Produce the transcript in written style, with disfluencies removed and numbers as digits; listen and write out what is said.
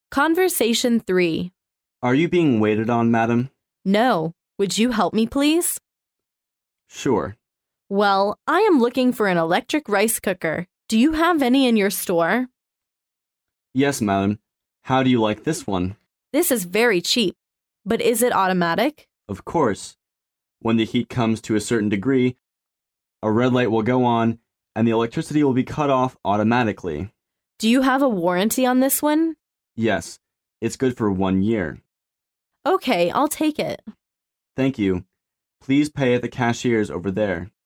Conversation 3. Are you being waited on, madam? No. Would you help me, please? Sure. Well, I am looking for an electric rice cooker. Do you have any in your store? Yes, madam. How do you like this one? This is very cheap. But is it automatic? Of course. When the heat comes to a certain degree, a red light will go on and the electricity will be cut off automatically. Do you have a warranty on this one? Yes, it's good for 1 year. Okay, I'll take it. Thank you. Please pay at the cashier's over there.